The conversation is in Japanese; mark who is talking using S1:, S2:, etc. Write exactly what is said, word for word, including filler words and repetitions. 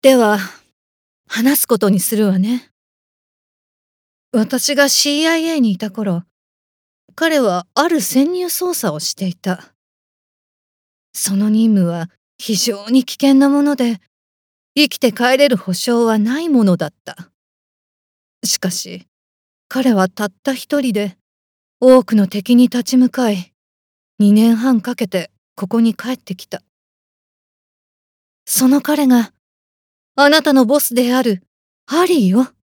S1: では、話すことにするわね。私が シーアイエー にいた頃、彼はある潜入捜査をしていた。その任務は非常に危険なもので、生きて帰れる保証はないものだった。しかし、彼はたった一人で多くの敵に立ち向かい、にねんはんかけてここに帰ってきた。その彼があなたのボスであるハリーよ。